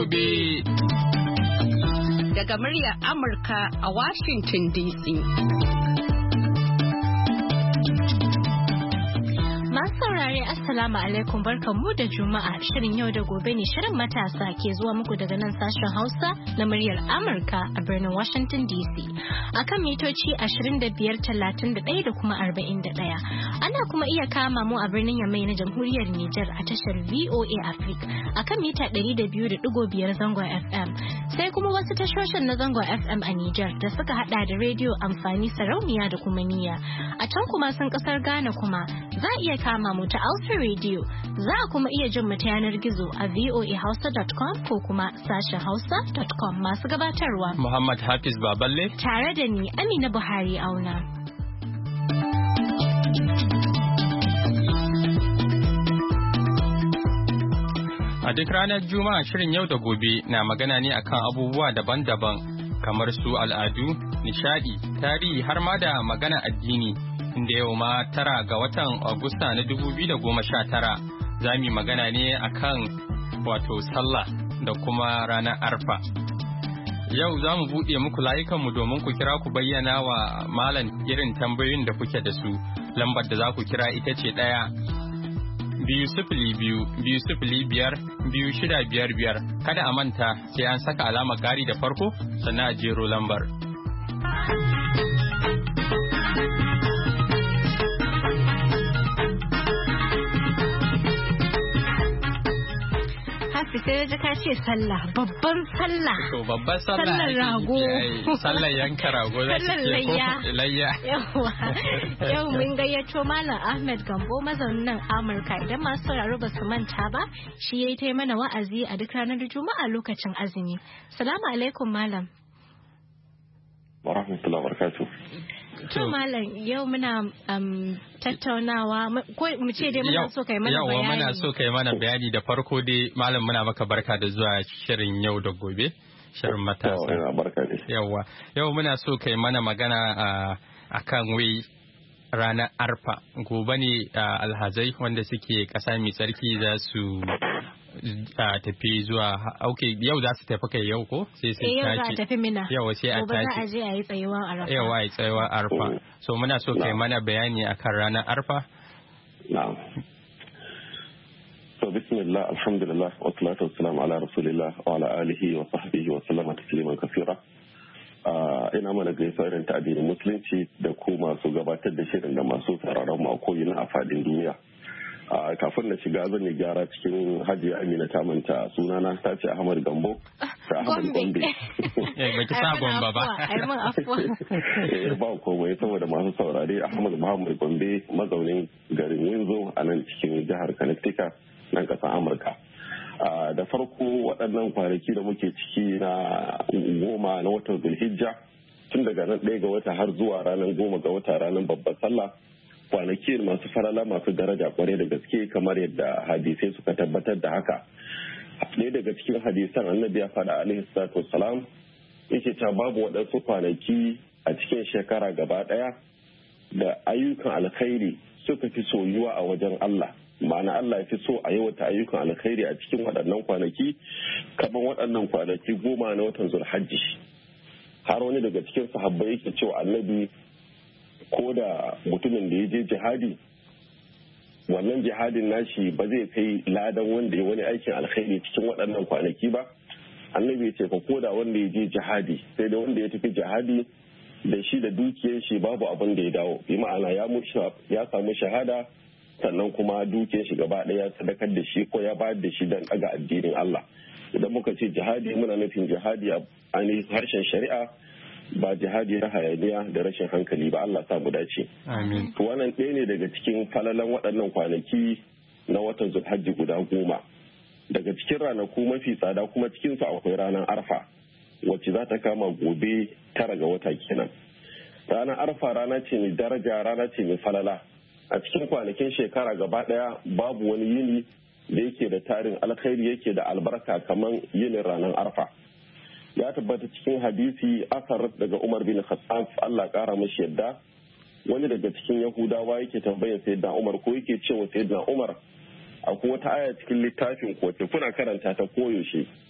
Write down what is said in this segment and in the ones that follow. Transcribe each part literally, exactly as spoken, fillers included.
gobe. Daga muryar Amurka a Washington D C. Masu saurare Assalamu alaikum barkanmu da Juma'a. Shirin yau da gobe ne shirin matasa ke zuwa muku daga nan sashen Hausa na muryar Amurka a birnin Washington D C. Akan mitoci ashirin da biyar, talatin da ɗaya da kuma arba'in da ɗaya. Ana kuma iya kama mu a birnin Yamai na Jamhuriyar Nijar a tashar V O A Africa akan mita ɗari da biyu da ɗigo biyar zangon F M. Sai kuma wasu tashoshin na zangon F M a Nijar da suka hada da rediyo amfani sarauniya da kuma niyya. A can kuma sun kasar Ghana kuma za a iya kama mu ta Alpha Radio. Za a kuma iya jin mu ta yanar gizo a voa hausa dot com ko kuma sashen hausa dot com. Masu gabatarwa Muhammad Hafiz Baballe tare da ni Amina Buhari Auna. A duk ranar Juma'a shirin yau da gobe na magana ne akan abubuwa daban-daban kamar su al'adu, nishadi, tarihi har ma da magana addini. Inda yau ma tara ga watan Agusta na dubu biyu da goma sha tara za mu magana ne akan wato sallah da kuma ranar arfa. Yau za mu buɗe muku layukanmu domin ku kira ku bayyana wa malam irin tambayoyin da kuke da su. Lambar da za ku kira ita ce ɗaya biyu sifili biyu biyu sifili biyar biyu shida biyar biyar. Kada a manta sai an saka alamar ƙari da farko sannan a jero lambar. sai da ka ce sallah babban sallah to babban sallah sallar rago sallar yanka rago da sallar layya layya yawa yau mun gayyato malam Ahmed Gambo mazaunin nan Amurka idan masu sauraro ba su manta ba shi yayi ta mana wa'azi a duk ranar Juma'a lokacin azumi. Assalamu alaikum malam. Wa rahmatullahi wa barakatuh. To malam yau muna um, tattaunawa ko mu ce dai muna so kai mana bayani. Yau muna so kai mana bayani da farko dai malam muna maka barka da zuwa shirin yau da gobe shirin matasa. Yawwa yau muna so kai mana magana a kan wai ranar arfa gobe ne alhazai wanda suke ƙasa mai tsarki za su a tafi zuwa okay yau za su tafi kai yau ko sai sai tafi yau za a tafi mina yau sai a tafi gobe za a je a yi tsayuwar arfa yau a yi tsayuwar arfa so muna so kai mana bayani akan ranar arfa. Na'am. So bismillah alhamdulillah wa salatu wassalamu ala rasulillah wa ala alihi wa sahbihi wa sallama tasliman kaseera. ina mana gaisuwa irin ta addinin musulunci da ku masu gabatar da shirin da masu sauraron mu a ko'ina a fadin duniya. Kafin na shiga zan yi gyara cikin Hajiya Amina ta manta sunana ta ce Ahmad Gambo ta Ahmad Gombe. Ba ki sa Gombe ba. Ba komai saboda masu saurare Ahmad Muhammad Gombe mazaunin garin Windsor a nan cikin jihar Connecticut nan kasar Amurka. Da farko waɗannan kwanaki da muke ciki na goma na watan Zulhijja tun daga nan ɗaya ga wata har zuwa ranar goma ga wata ranar babbar sallah kwanaki masu farala masu daraja kwarai da gaske kamar yadda hadisai suka tabbatar da haka. Ɗaya daga cikin hadisan annabi ya faɗa alaihi salatu wassalam yake ta babu waɗansu kwanaki a cikin shekara gaba ɗaya da ayyukan alkhairi suka fi soyuwa a wajen Allah. Ma'ana Allah ya fi so a yawata ayyukan alkhairi a cikin waɗannan kwanaki kamar waɗannan kwanaki goma na watan Zulhajji. Har wani daga cikin sahabbai yake cewa annabi ko da mutumin da ya je jihadi wannan jihadin nashi ba zai kai ladan wanda ya wani aikin alkhairi cikin waɗannan kwanaki ba. Annabi ya ce fa ko da wanda ya je jihadi sai da wanda ya tafi jihadi da shi da dukiyar shi babu abin da ya dawo bi ma'ana ya ya samu shahada sannan kuma dukiyar shi gaba ɗaya sadakar da shi ko ya bayar da shi don ɗaga addinin Allah. Idan muka ce jihadi muna nufin jihadi a harshen shari'a ba jihadi na hayaniya da rashin hankali ba. Allah sa mu dace. Amin. To wannan ɗaya ne daga cikin falalan waɗannan kwanaki na watan Zulhajji guda goma. Daga cikin ranaku mafi tsada kuma cikin su akwai ranar Arfa wacce za ta kama gobe tara ga wata kenan. Ranar Arfa rana ce mai daraja, rana ce mai falala. A cikin kwanakin shekara gaba ɗaya babu wani yini da yake da tarin alkhairi yake da albarka kamar yinin ranar Arfa. Ya tabbata cikin hadisi asar daga Umar bin Khattab Allah kara mashi yadda wani daga cikin Yahudawa yake tambayar Sayyidina Umar ko yake cewa Sayyidina Umar akwai wata aya cikin littafin ko ce kuna karanta ta koyaushe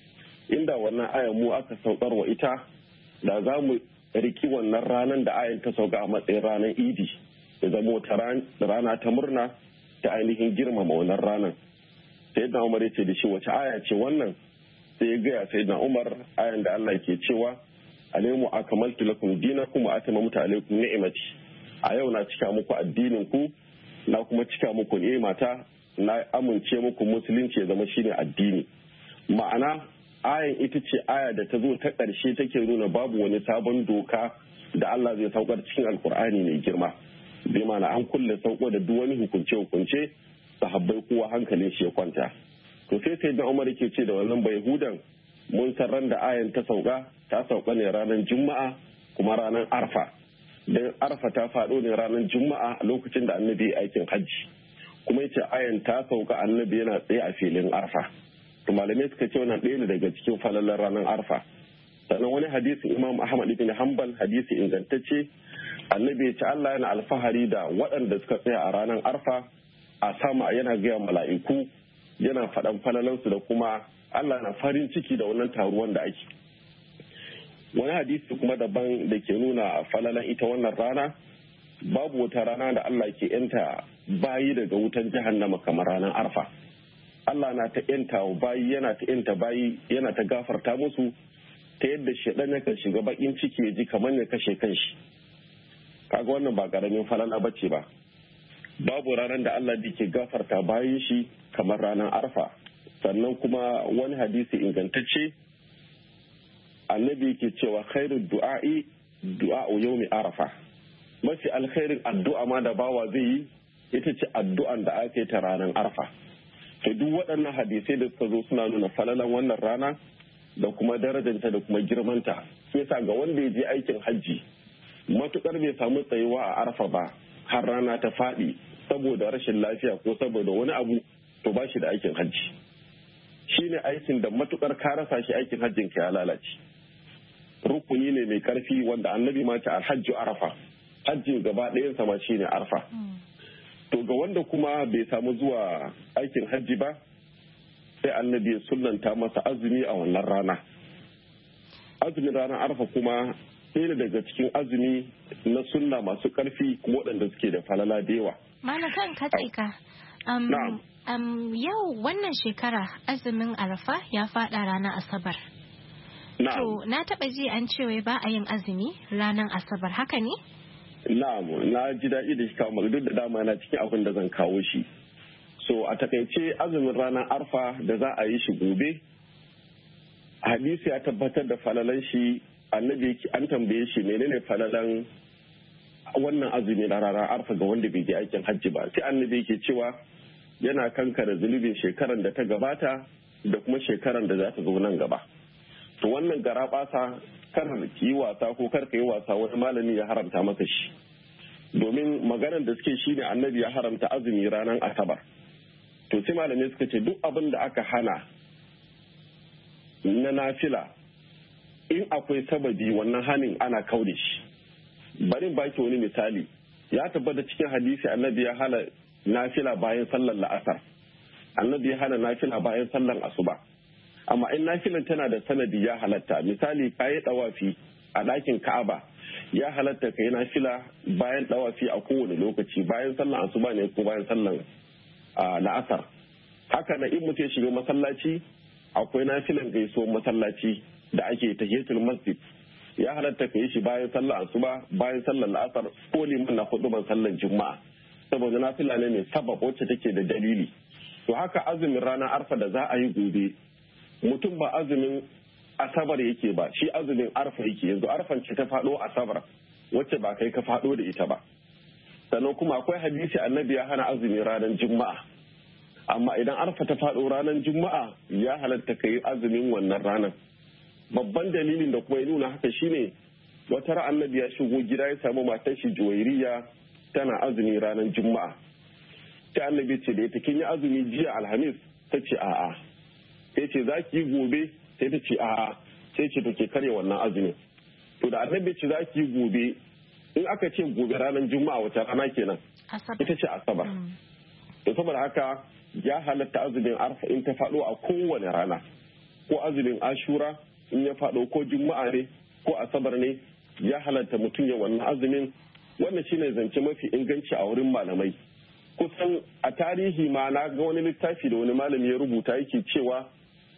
inda wannan ayan mu aka saukar wa ita da za mu riki wannan ranar da ayan ta sauka a matsayin ranar idi ya zama wata rana ta murna ta ainihin girmama wannan ranar. Sayyidina Umar ya ce da shi wace aya ce wannan, sai ya gaya Sayyidina Umar ayan da Allah ke cewa alaymu akmaltu lakum dinakum wa atamamtu alaykum ni'mati, a yau na cika muku addinin ku na kuma cika muku ni'imata, na amince muku musulunci ya zama shine addini. Ma'ana ayan ita ce aya da ta zo ta ƙarshe take nuna babu wani sabon doka da Allah zai saukar cikin alkur'ani mai girma. Bai mana an kulle sauko da duk wani hukunce-hukunce sahabbai kowa hankalin shi ya kwanta. To sai sai da Umar yake ce da wannan bai hudan mun san ran da ayan ta sauka ta sauka ne ranar Juma'a kuma ranar Arfa. Dan Arfa ta faɗo ne ranar Juma'a a lokacin da Annabi aikin hajji. Kuma yace ayan ta sauka Annabi yana tsaye a filin Arfa. To malamai suka ce wannan ɗaya ne daga cikin falalar ranar Arfa. Sannan wani hadisin Imam Ahmad ibn Hanbal hadisi ingantacce Annabi ya ce Allah yana alfahari da waɗanda suka tsaya a ranar Arfa a sama, yana gaya mala'iku, yana faɗan falalansu da kuma Allah na farin ciki da wannan taruwan da ake. Wani hadisi kuma daban da ke nuna falalan ita wannan rana, babu wata rana da Allah ke yanta bayi daga wutan jahannama kamar ranar Arfa. Allah na ta yanta bayi, yana ta yanta bayi, yana ta gafarta musu ta yadda shedan yakan shiga bakin ciki ya ji kamar ya kashe kanshi. Kaga wannan ba karamin falala bace ba. Babu ranar da Allah ke gafarta bayan shi kamar ranar Arfa. Sannan kuma wani hadisi ingantacce Annabi ke cewa khairu du'a'i du'a'u yawmi Arafa. Mafi alkhairin addu'a ma da bawa zai yi ita ce addu'an da aka yi ta ranar Arfa. To duk waɗannan hadisai da suka zo suna nuna falalan wannan rana da kuma darajanta da kuma girmanta. Sai sa ga wanda ya je aikin hajji matukar bai samu tsayuwa a Arfa ba har rana ta faɗi saboda rashin lafiya ko saboda wani abu, to ba shi da aikin hajji. Shi ne aikin da matukar ka rasa shi aikin hajjin ka ya lalace. Rukuni ne mai karfi wanda Annabi ma ta alhajju Arafa, hajjin gaba ɗayan sama shi ne Arfa. To ga wanda kuma bai samu zuwa aikin hajji ba, sai Annabi ya sunnanta masa azumi a wannan rana. Azumin ranar Arfa kuma sai daga cikin azumi na sunna masu karfi kuma waɗanda suke da falala da yawa. Malakan katsika. Um, um, yau wannan shekara azumin Arafa ya faɗa ranar Asabar. To na taɓa ji an cewa ba a yin azumi ranar Asabar, haka ne? Na'am, na ji daɗi da shi kawo duk da dama na cikin abin da zan kawo shi. So a takaice azumin ranar Arfa da za a yi shi gobe, hadisi ya tabbatar da falalan shi. Annabi an tambaye shi menene falalan wannan azumi na ranar Arfa ga wanda bai je aikin hajji ba, sai Annabi yake cewa yana kankare zunubin shekaran da ta gabata da kuma shekaran da za ta zo nan gaba. To wannan gara basa kar ki yi wasa ko kar ka yi wasa wani malami ya haramta maka shi, domin maganar da suke shine Annabi ya haramta azumi ranar Asabar. To sai malamai suka ce duk abin da aka hana na nafila in akwai sababi wannan hanin ana kaude shi. Bari baki wani misali, ya tabbata cikin hadisi Annabi ya hana nafila bayan sallar la'asar, Annabi ya hana nafila bayan sallar asuba. Amma in nafilan tana da sanadi ya halatta, misali kayi dawafi a ɗakin Ka'aba, ya halatta kai nafila bayan dawafi a kowane lokaci, bayan sallar asuba ne ko bayan sallar la'asar. Haka na in mutum ya shiga masallaci akwai nafilan gaisuwar masallaci da ake tahiyatul masjid, ya halatta ka yi shi bayan sallar asuba, bayan sallar la'asar ko liman na huduban sallar juma'a, saboda nafila ne mai sabab wacce take da dalili. To haka azumin ranar Arfa da za a yi gobe, mutum ba azumin Asabar yake ba, shi azumin Arfa yake. Yanzu Arfan ce ta faɗo Asabar wacce ba kai ka faɗo da ita ba. Sannan kuma akwai hadisi Annabi ya hana azumin ranar Juma'a, amma idan Arfa ta faɗo ranar Juma'a ya halatta ka yi azumin wannan ranar. Babban dalilin da kuma ya nuna haka shine wata ran Annabi ya shigo gida ya samu matar shi Juwairiya tana azumi ranar Juma'a. Ta Annabi ce da ita kin yi azumi jiya Alhamis, ta ce a'a. Sai ce za ki yi gobe, sai ta ce a'a. Sai ce to ke karya wannan azumin. To da Annabi ce za ki yi gobe, in aka ce gobe ranar Juma'a wata rana kenan, ita ce Asabar. To saboda haka ya halatta azumin Arfa in ta faɗo a kowane rana. ko azumin ashura in ya faɗo ko juma'a ne ko asabar ne ya halatta mutum ya wannan azumin. Wannan shine zance mafi inganci a wurin malamai. Kusan a tarihi ma na ga wani littafi da wani malami ya rubuta yake cewa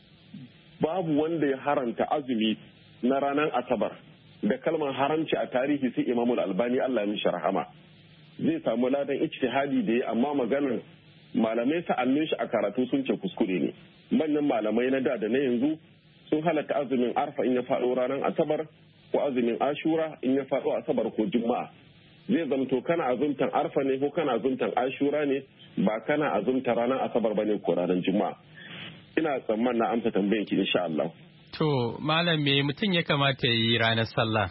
babu wanda ya haranta azumi na ranar asabar da kalmar haramci a tarihi sai Imamul Albani Allah ya mishi rahama. Zai samu ladan ijtihadi da ya, amma maganar malamai sa'annin shi a karatu sun ce kuskure ne. Manyan malamai na da da na yanzu sun halatta azumin arfa in ya faɗo ranar asabar ko azumin ashura in ya faɗo asabar ko juma'a. Zai zamto kana azumtan arfa ne ko kana azumtan ashura ne, ba kana azumta ranar asabar bane ko ranar juma'a. Ina tsammanin na amsa tambayan ki insha Allah. To malam me mutum ya kamata yi ranar sallah?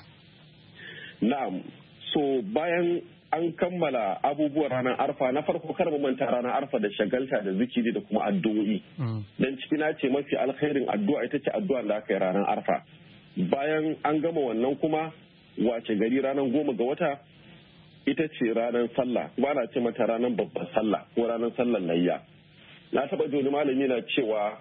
Na'am. So bayan an kammala abubuwan ranar arfa, na farko kar mu manta ranar arfa da shagalta da zikiri da kuma addu'o'i. Dan ciki na ce mafi alkhairin addu'a ita ce addu'a da aka yi ranar arfa. Bayan an gama wannan kuma wace gari ranar goma ga wata ita ce ranar sallah, ba na ce mata ranar babbar sallah ko ranar sallar layya. Na taɓa ji wani malami na cewa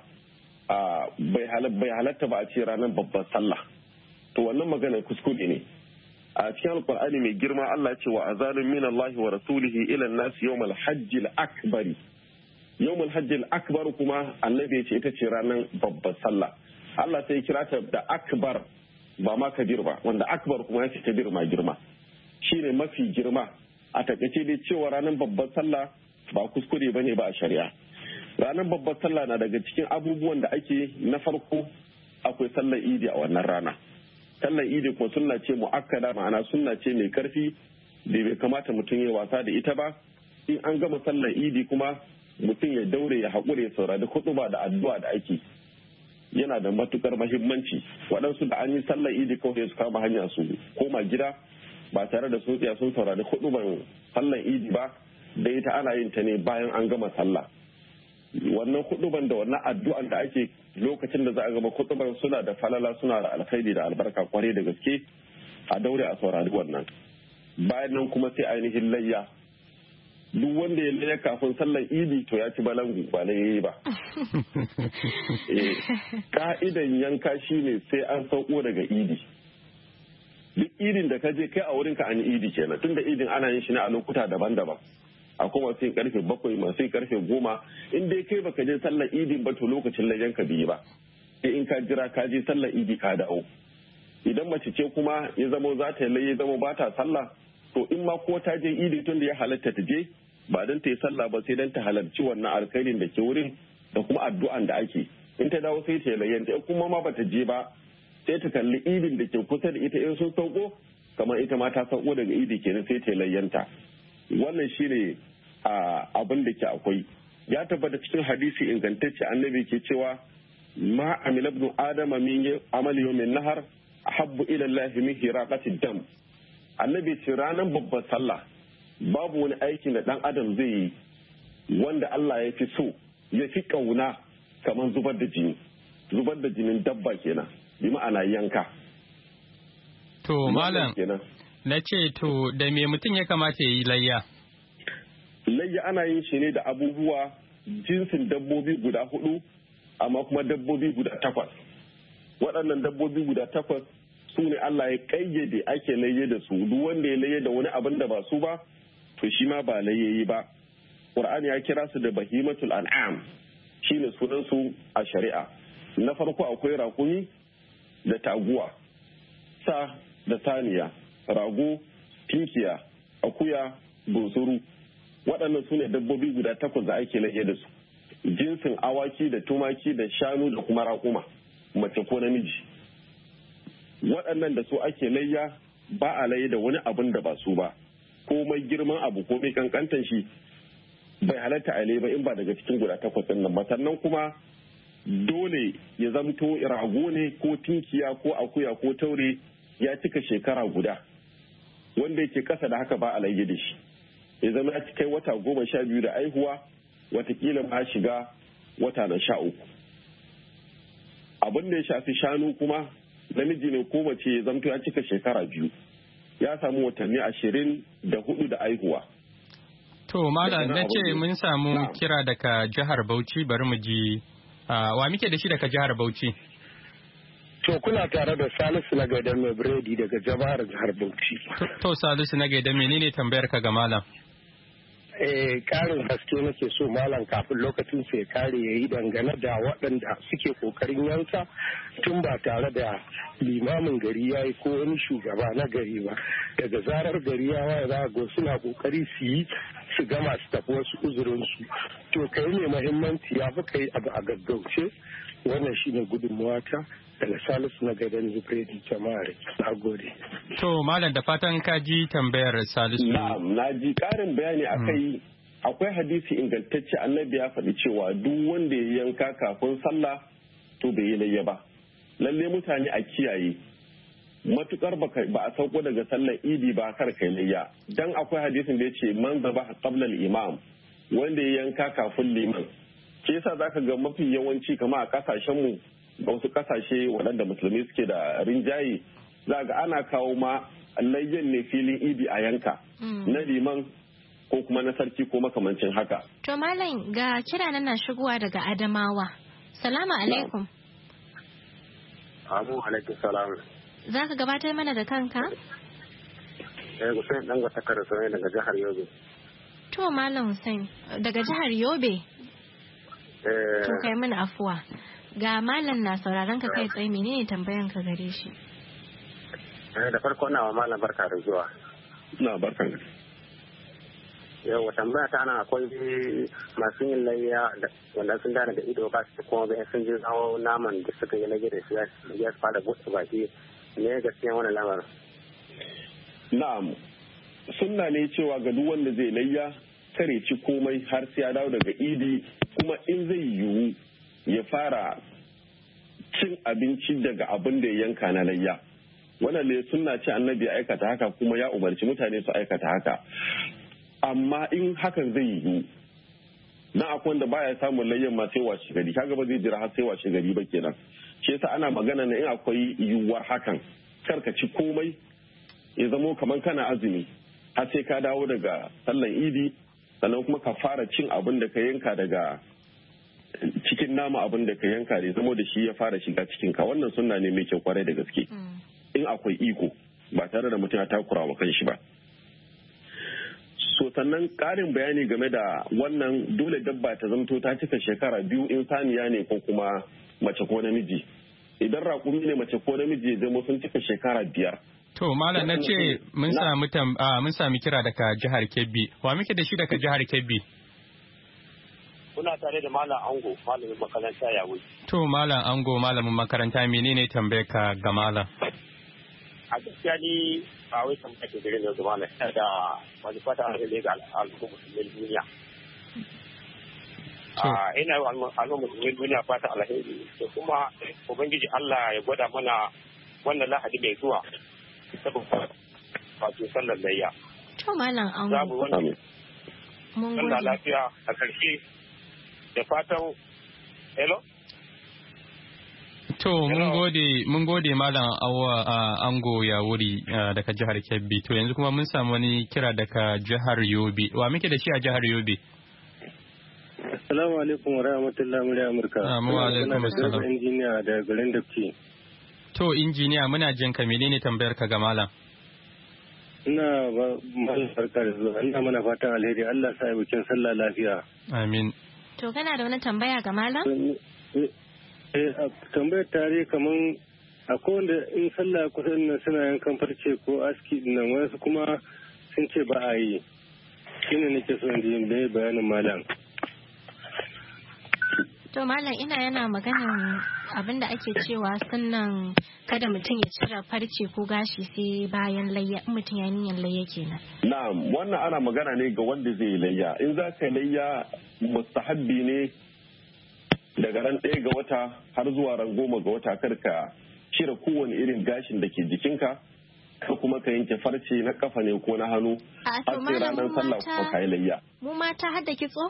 bai halatta ba a ce ranar babbar sallah. To wannan maganar kuskure ne. A cikin alkur'ani mai girma Allah ce wa azanun min Allah wa rasulihi ila nas yawmal hajjil akbari. Yawmal hajjil akbar kuma annabi ce ita ce ranar babbar sallah. Allah sai kira ta da akbar ba ma kabir ba, wanda akbar kuma ya ce kabir ma girma. Shine mafi girma. A takaice dai cewa ranar babbar sallah ba kuskure bane ba a shari'a. Ranar babbar sallah na daga cikin abubuwan da ake, na farko akwai sallar idi a wannan rana. Sallar idi kuma sunna ce mu'akkada, ma'ana sunna ce mai karfi da bai kamata mutum ya wasa da ita ba. In an gama sallar idi kuma mutum ya daure ya haƙure ya saurari huɗuba da addu'a da ake, yana da matukar mahimmanci. Waɗansu da an yi sallar idi kawai su kama hanya su koma gida ba tare da sun tsaya sun saurari huɗuban sallar idi ba, da ita ana yin ta ne bayan an gama sallah. Wannan huɗuban da wannan addu'an da ake lokacin da za a gama huɗuban suna da falala, suna da alkhairi da albarka kwarai da gaske. A daure a saurari wannan. Bayan nan kuma sai ainihin layya. Duk wanda ya layya kafin sallar idi to ya ci balangu ba layyayi ba. Ka'idan yanka shine sai an sauko daga idi. Duk idin da ka je kai a wurinka an yi idi kenan, tunda idin ana yin shi ne a lokuta daban-daban. Akwai masu yin karfe bakwai, masu yin karfe goma. In dai kai baka je sallar idin ba to lokacin layyan ka biyu ba. Sai in ka jira ka je sallar idi ka dawo. Idan mace ce kuma ya zamo za ta yi layya zamo ba ta sallah, to in ma ko ta je idi tun da ya halatta ta je ba don ta yi sallah ba sai don ta halarci wannan alkhairin da ke wurin da kuma addu'an da ake. In ta dawo sai ta yi layyan, ta kuma ma bata je ba sai ta kalli idin da ke kusa da ita in sun sauko, kamar ita ma ta sauko daga idi kenan sai ta yi layyanta. Wannan shine abin da ke akwai. Ya tabbata cikin hadisi ingantacce annabi ke cewa ma amila ibn adama min amali yawmin nahar ahabbu ila Allah min hiraqati dam. Annabi ce ranar babbar sallah babu wani aiki da dan adam zai yi wanda Allah ya fi so, ya fi kauna kamar zubar da jini. Zubar da jinin dabba kenan, bi ma'ana yanka. To malam na ce to da me mutum ya kamata ya yi layya? Layya ana yin shi ne da abubuwa jinsin dabbobi guda hudu, amma kuma dabbobi guda takwas. Waɗannan dabbobi guda takwas su ne Allah ya kayyade ake layye da su. Duk wanda ya layye da wani abin da ba su ba to shi ma ba layyayi ba. Qur'ani ya kira su da bahimatul an'am, shine sunan su a shari'a. Na farko akwai rakumi da taguwa, sa da saniya, rago, tinkiya, akuya, bunsuru. Waɗannan su ne dabbobi guda takwas da ake layye da su. Jinsin awaki da tumaki da shanu da kuma raƙuma, mace ko namiji. Waɗannan da su ake layya, ba a layye da wani abin da ba su ba. Komai girman abu ko mai kankantan shi bai halatta a layya ba in ba daga cikin guda takwas ɗin nan ba. Sannan kuma dole ya zamto rago ne ko tinkiya ko akuya ko taure ya cika shekara guda. Wanda yake kasa da haka ba a layye da shi. Ya zama ya kai wata goma sha biyu da aihuwa, watakila ma shiga wata na sha uku. Abin da ya shafi shanu kuma namiji ne ko mace ya zamto ya cika shekara biyu, ya samu watanni ashirin da hudu da aihuwa. To malam na ce mun samu kira daga jihar Bauchi, bari mu ji Wa muke da shi daga jihar Bauchi? To kuna tare da Salisu na Gaida mai biredi daga Jama'ar jihar Bauchi. To Salisu na Gaida menene tambayar ka ga malam? Eh karin haske nake so malam kafin lokacin sai kare yayi dangane da waɗanda suke kokarin yanka tun ba tare da limamin gari yayi ko wani shugaba na gari ba. Daga zarar gari ya waye za ga suna kokari su yi su gama su tafi wasu uzurinsu. To kai ne muhimmanci ya fi kai abu a gaggauce. Wannan shine gudunmuwata daga Salisu na Gaida mai biredi Jama'ar. Na gode. To malam da fatan ka ji tambayar Salisu. Na'am, na ji karin bayani akai. Akwai hadisi ingantacce annabi ya faɗi cewa duk wanda ya yanka kafin sallah to bai yi layya ba. Lalle mutane a kiyaye. Matukar ba a sauko daga sallar idi ba kar kai layya. Dan akwai hadisin da ya ce man zaba qabla al-imam wanda ya yanka kafin liman. Ke yasa zaka ga mafi yawanci kama a kasashen mu ga wasu kasashe waɗanda musulmi suke da rinjaye za ga ana kawo ma layyan ne filin idi a yanka na liman ko kuma na sarki ko makamancin haka. To malam ga kira nan na shigowa daga Adamawa. Salamu alaikum. Amu alaikum salam. Za ka gabatar mana da kanka? Eh Hussein dan gata kare sai daga jihar Yobe. To malam Hussein daga jihar Yobe. Eh to kai mana afuwa. Ga malam na sauraron ka kai tsaye menene tambayan ka gare shi? Eh da farko na wa malam barka da zuwa. Na barkan ka. Yau tambaya ta nan akwai masu yin layya wanda sun gane da ido ba su kuma bayan sun je zawo naman da suka yi layya da shi ya fara buɗe baki ne gaskiya wannan lamarin. Na'am. Sunna ne cewa ga duk wanda zai layya kare ci komai har sai ya dawo daga idi kuma in zai yiwu ya fara cin abinci daga abin da ya yanka na layya. Wannan ne sunna ce annabi ya aikata haka kuma ya umarci mutane su aikata haka. Amma in hakan zai yiwu na akwai wanda baya samun layyan ma sai washe gari kaga ba zai jira har sai washe gari ba kenan. Shi yasa ana magana na in akwai yiwuwar hakan kar ka ci komai ya zamo kamar kana azumi har sai ka dawo daga sallan idi sannan kuma ka fara cin abin da ka yanka daga cikin nama abin da ka yanka ne zama da shi ya fara shiga cikin ka wannan sunna ne mai kyau kwarai da gaske in akwai iko ba tare da mutum ya takura wa kanshi ba. So sannan karin bayani game da wannan dole dabba ta zamto ta cika shekara biyu in saniya ne ko kuma mace ko namiji. Idan raƙumi ne mace ko namiji zama sun cika shekara biyar. To malam na ce mun sami mun sami kira daga jihar Kebbi. Wa muke da shi daga jihar Kebbi? Kuna tare da malam Ango malamin makaranta ya wuce. To malam Ango malamin makaranta menene tambayar ka ga malam? A gaskiya ni a wai kan kake gare da malam da wani fata a rage ga al'ummar musulmin duniya. A ina yi al'ummar musulmin duniya fata alheri da kuma ubangiji Allah ya gwada mana wannan lahadi mai zuwa saboda wato sallar layya. To malam Ango. Mun gode. Lafiya a ƙarshe da fatan hello. To mun gode mun gode malam Awa Ango ya wuri daga jihar Kebbi. To yanzu kuma mun samu wani kira daga jihar Yobe. Wa muke da shi a jihar Yobe? Assalamu alaikum wa rahmatullahi wa barakatuh. Wa alaikum assalam. Injiniya da garin Dapti. To injiniya muna jin ka menene tambayar ka ga malam? Ina ba malam farka da zuwa. Ina mana fatan alheri. Allah sa yi bikin sallah lafiya. Amin. To kana da wani tambaya ga malam? Tambayar tare kaman akwai wanda in sallah kusan nan suna yankan farce ko aski nan wasu kuma sun ce ba a yi. Shine nake so in ji bayanin malam. To malam ina yana maganin abinda ake cewa sannan kada mutum ya cire farce ko gashi sai bayan layya in mutum ya niyyar layya kenan. Na'am wannan ana magana ne ga wanda zai yi layya in za ka layya mustahabbi ne daga ran ɗaya ga wata har zuwa ran goma ga wata kar ka cire kowane irin gashin da ke jikinka ka kuma ka yanke farce na kafa ne ko na hannu har sai ranar sallah kuma ka yi layya. Mu mata har da kitso?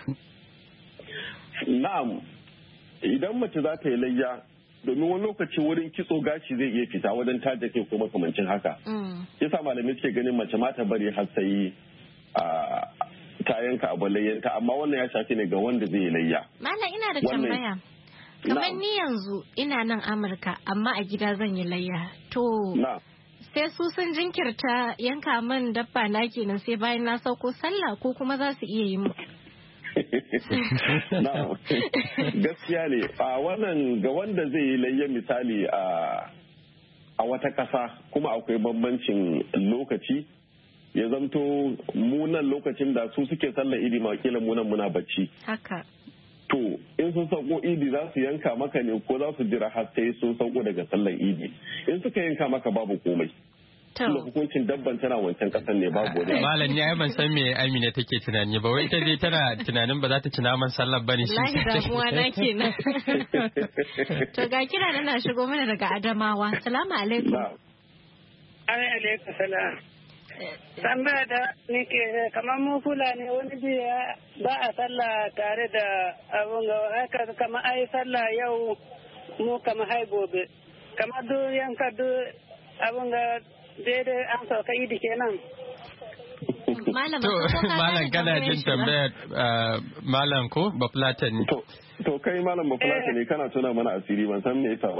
Na'am idan mace za ta yi layya domin wani lokaci wurin kitso gashi zai iya fita wajen taje kai ko makamancin haka. Yasa malamai suke ganin mace ma ta bari har sai ta yanka abu layyanta amma wannan ya shafi ne ga wanda zai yi layya. Malam ina da tambaya. kamar ni yanzu ina nan Amurka amma a gida zan yi layya. To sai su sun jinkirta yanka min dabba na kenan sai bayan na sauko sallah ko kuma za su iya yi mu. Gaskiya ne a wannan ga wanda zai yi layya misali a a wata ƙasa kuma akwai bambancin lokaci ya zamto munan lokacin da su suke sallar idi ma kila munan muna bacci. Haka. To in sun sauko idi za su yanka maka ne ko za su jira har sai sun sauko daga sallar idi. In suka yanka maka babu komai. Tunda hukuncin dabban tana wancan kasan ne babu wani. Malam ni ai ban san me Amina take tunani ba wai ita dai tana tunanin ba za ta ci naman sallar bane shi. Wallahi damuwa na kenan. To ga kira na shigo mana daga Adamawa. Assalamu alaikum. Alaikum salam. Tambaya da nake kamar mu Fulani wani biya ba a sallah tare da abun ga haka kamar ai sallah yau mu kamar hai gobe. Kamar duk yanka duk abun ga daidai an sauka idi kenan. Malam kana jin tambayar malam ko ba Fulani. To kai malam ba Fulani ne kana tuna mana asiri ban san me yasa ba.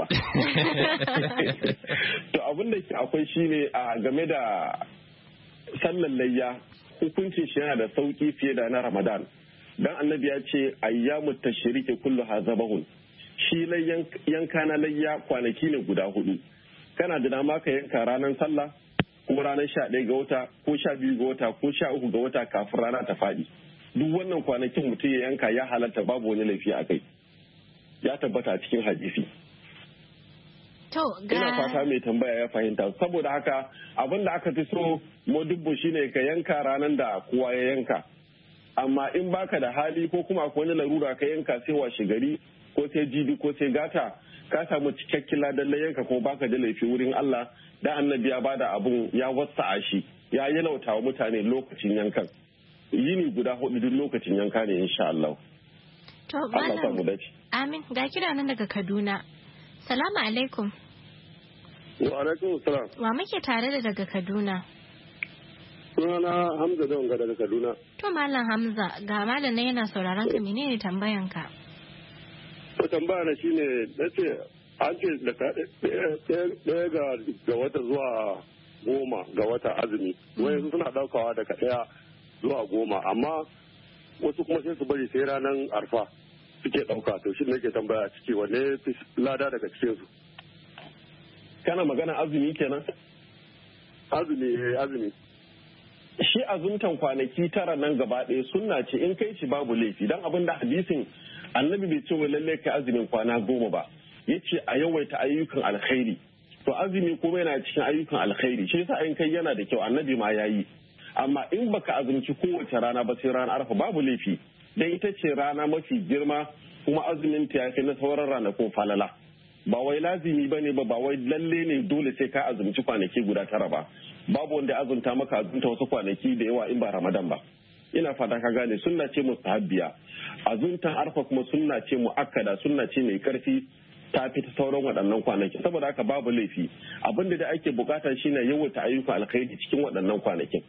To abin da akwai shine a game da sallan layya hukuncin shi yana da sauki fiye da na Ramadan. Dan annabi ya ce ayyamut tashriki kullu hazabahun. Shi layyan yanka na layya kwanaki ne guda hudu. Kana da dama ka yanka ranar sallah ko ranar sha ɗaya ga wata ko sha biyu ga wata ko sha uku ga wata kafin rana ta faɗi. Duk wannan kwanakin mutum ya yanka ya halatta babu wani laifi a kai. Ya tabbata a cikin hadisi. Ina fata mai tambaya ya fahimta. Saboda haka abin da aka fi so modibbo shine ka yanka ranar da kowa ya yanka. Amma in baka da hali ko kuma akwai wani larura ka yanka sai washe gari ko sai jibi ko sai gata ka samu cikakken ladan yanka ko baka da laifi wurin Allah da annabi ya bada abun ya wasa shi ya yalauta wa mutane lokacin yankan. Yini guda hudu duk lokacin yanka ne insha Allah. To malam Amin ga kira nan daga Kaduna. Salamu alaikum. Wa alaikum salam. Wa muke tare da daga Kaduna? Sunana Hamza Donga daga Kaduna. To malam Hamza ga malam ne yana sauraron ka menene tambayan ka? To tambaya na shine nace an ce da ɗaya ga wata zuwa goma ga wata azumi. Wayansu suna daukawa daga ɗaya zuwa goma amma wasu kuma sai su bari sai ranar arfa suke ɗauka to shi ne ke tambaya ciki wanne lada daga cikin su. Kana magana azumi kenan? Azumi eh azumi. Shi azumtan kwanaki tara nan gaba ɗaya sunna ce in kai shi babu laifi dan abin da hadisin annabi bai ce wa lalle kai azumin kwana goma ba yace a yawaita ayyukan alkhairi to azumi kuma yana cikin ayyukan alkhairi shi yasa in kai yana da kyau annabi ma yayi amma in baka azumci kowace rana ba sai ranar arfa babu laifi dan ita ce rana mafi girma kuma azumin ta yafi na sauran ranakun falala ba wai lazimi bane ba ba wai lalle ne dole sai ka azumci kwanaki guda tara ba babu wanda ya azumta maka azumta wasu kwanaki da yawa in ba Ramadan ba ina fata ka gane sunna ce mustahabbiya azumtan arfa kuma sunna ce muakkada sunna ce mai karfi ta fi ta sauran waɗannan kwanaki saboda haka babu laifi abinda da ake bukata shine yawaita ayyukan alkhairi cikin waɗannan kwanakin.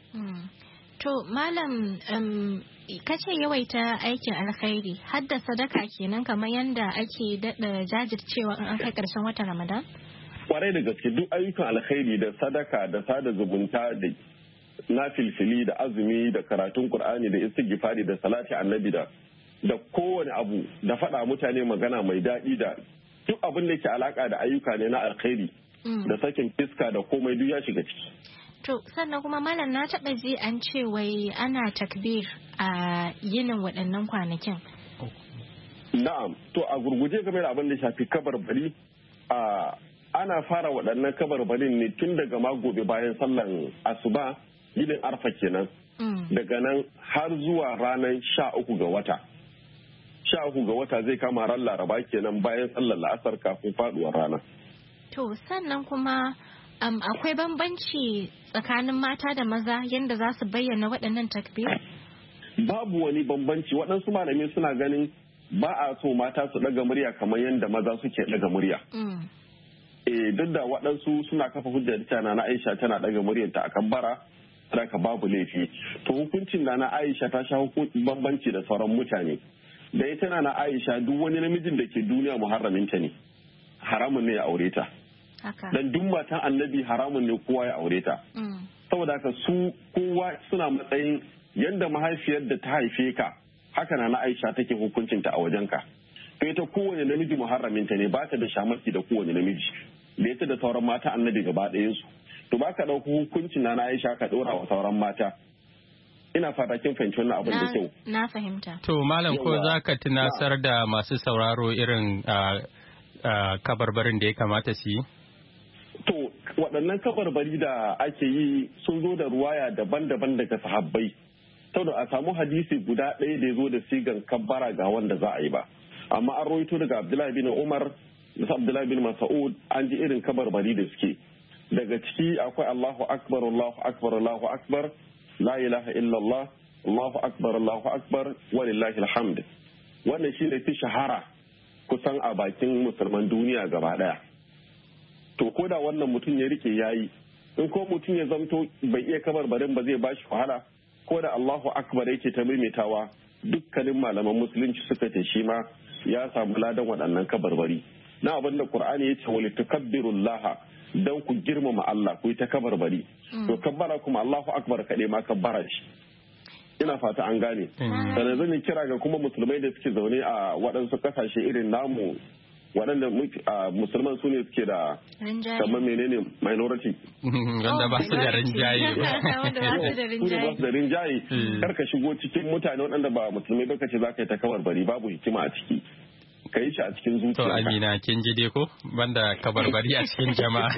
To malam um, kace yawaita aikin alkhairi hadda sadaka kenan kamar yanda ake daɗa jajircewa in an kai ƙarshen watan Ramadan? Kwarai da gaske duk ayyukan alkhairi da sadaka da sada zumunta da na filfili da azumi da karatun Qur'ani da istighfari da salati annabi da da kowane abu da faɗa mutane magana mai daɗi da duk abin da ke alaka da ayyuka ne na alkhairi da sakin fiska da komai duk ya shiga ciki. To sannan kuma malam na taɓa ji an ce wai ana takbir a yinin waɗannan kwanakin. Na'am to a gurguje game da abin da shafi kabarbari a ana fara waɗannan kabarbarin ne tun daga ma gobe bayan sallan asuba yinin arfa kenan. Daga nan har zuwa ranar sha uku ga wata. Sha uku ga wata zai kama ran laraba kenan bayan sallar la'asar kafin faduwar rana. To sannan kuma um, akwai bambanci tsakanin mata da maza yadda za su bayyana waɗannan takbir? Babu wani bambanci waɗansu malami suna ganin ba a so mata su ɗaga murya kamar yadda maza suke ɗaga murya. Mm. Eh duk da waɗansu suna kafa hujjar tana na Aisha tana ɗaga muryarta a kabbara raka babu laifi. To hukuncin da na Aisha ta sha hukuncin bambanci da sauran mutane. da ita na Aisha duk wani namijin da ke duniya muharraminta ne, haramun ne ya aure ta. Dan duk matan annabi haramun ne kowa ya aure ta. Saboda haka su kowa suna matsayin yadda mahaifiyar da ta haife ka, haka na na Aisha take hukuncinta a wajenka. To ita kowane namiji muharraminta ne, ba ta da shamaki da kowane namiji. Da ita da sauran mata annabi gaba ɗayansu. To ba ka ɗauki hukuncin na na Aisha ka ɗora wa sauran mata. Ina fata kin fahimci wannan abin da kyau. Na fahimta. To malam ko za ka tunasar da masu sauraro irin kabarbarin da ya kamata su yi? To waɗannan kabarbari da ake yi sun zo da ruwaya daban-daban daga sahabbai. Saboda a samu hadisi guda ɗaya da ya zo da sigan kabbara ga wanda za a yi ba. Amma an rawaito daga Abdullahi bin Umar da Abdullahi bin Mas'ud an ji irin kabarbari da suke. Daga ciki akwai Allahu Akbar, Allahu Akbar, Allahu Akbar. La ilaha illallah, Allahu akbar, Allahu akbar, walillahi alhamd. Wannan shi ne fi shahara kusan a bakin musulman duniya gaba daya. To ko da wannan mutum ya rike yayi, in ko mutum ya zamto bai iya kabarbarin ba zai bashi wahala, ko da Allahu akbar yake ta maimaitawa, dukkanin malaman musulunci suka ce shi ma ya samu ladan waɗannan kabarbari. Na abin da Qur'ani ya ce wali tukabbirullaha, don ku girmama Allah ku yi ta kabarbari. To kabbara kuma Allahu akbar kaɗai ma kabbara shi. Ina fata an gane. Sannan zan yi kira ga kuma musulmai da suke zaune a waɗansu ƙasashe irin namu waɗanda musulman su ne suke da kamar menene minority. Wanda ba su da rinjaye. Ba su da rinjaye. Kar ka shigo cikin mutane waɗanda ba musulmai ba ka ce za ka yi ta kabarbari babu hikima a ciki. Ka yi shi a cikin zuciya. To Amina kin ji dai ko banda kabarbari a cikin jama'a.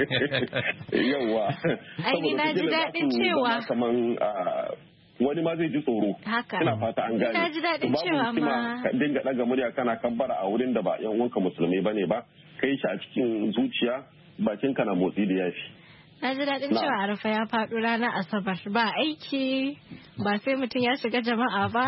Yawwa. Ai na ji daɗin cewa kaman wani ma zai ji tsoro. Haka. Ina fata an gane. Ina ji daɗin cewa ma. Ka dinga ɗaga murya kana kabbara a wurin da ba yan uwanka musulmai bane ba. Ka yi shi a cikin zuciya bakin ka na motsi da yafi. Na ji daɗin cewa Arafa ya faɗo ranar Asabar ba aiki ba sai mutum ya shiga jama'a ba.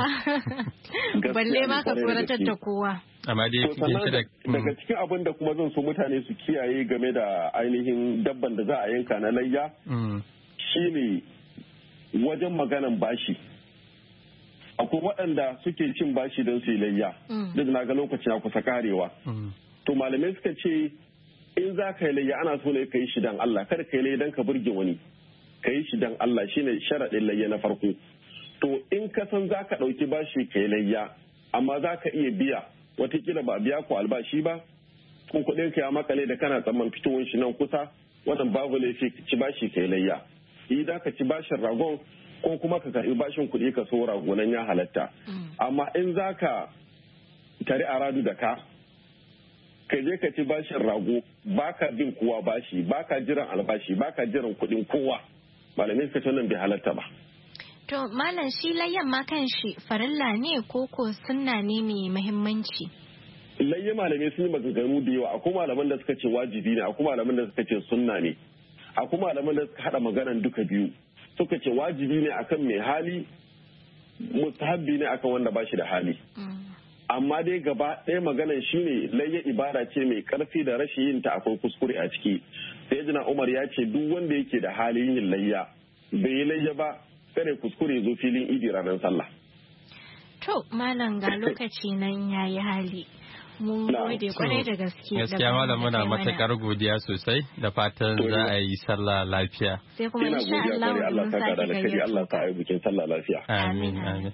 Balle ma ka tsoratar da kowa. Amma dai daga cikin abin da kuma zan so mutane su kiyaye game da ainihin dabban da za a yanka na layya shine wajen maganan bashi. Akwai waɗanda suke cin bashi don su yi layya duk na ga lokacin ya kusa karewa. To malamai suka ce in za ka yi layya ana so ne ka yi shi dan Allah, kada ka yi layya don ka burge wani, ka yi shi dan Allah shine sharaɗin layya na farko. To in ka san za ka ɗauki bashi ka yi layya amma za ka iya biya watakila ba biya ku albashi ba kun kuɗin ka ya makale da kana tsamman fitowar shi nan kusa, wannan babu laifi ka ci bashi ka yi layya. Idan ka ci bashin ragon ko kuma ka karɓi bashin kuɗi ka so ragonan ya halatta. Amma in za ka tare a radu da ka ka je ka ci bashin rago baka bin kowa bashi, baka jiran albashi, baka jiran kuɗin kowa, malamai suka ce wannan bai halatta ba. To malam shi layyan ma kan shi farilla ne ko ko sunna ne mai muhimmanci? Layya malamai sun yi maganganu da yawa, akwai malaman da suka ce wajibi ne, akwai malaman da suka ce sunna ne, akwai malaman da suka hada maganan duka biyu, suka ce wajibi ne akan mai hali, mustahabbi ne akan wanda ba shi da hali. Amma dai gaba ɗaya maganan shine layya ibada ce mai karfi da rashin yin ta akwai kuskure a ciki. Sai jina Umar ya ce duk wanda yake da halin yin layya bai yi layya ba kare kuskure zo filin idi ranar sallah. To malam ga lokaci nan yayi hali. Mun gode kwarai da gaske. Gaskiya malam muna matakar godiya sosai da fatan za a yi sallah lafiya. Sai kuma insha Allah mun sake gayyata. Allah ta yi bikin sallah lafiya. Amin amin.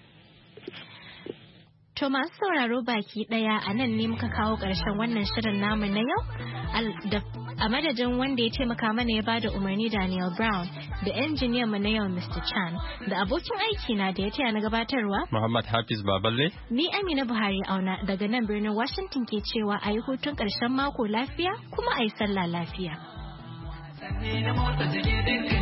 To masu sauraro baki daya a nan ne muka kawo ƙarshen wannan shirin namu na yau. A madadin wanda ya taimaka mana ya bada umarni Daniel Brown da injiniyan mu na yau Mister Chan da abokin aiki na da ya taya na gabatarwa Muhammad Hafiz Baballe. Ni Amina Buhari Auna daga nan birnin Washington ke cewa a yi hutun ƙarshen mako lafiya kuma a yi sallah lafiya.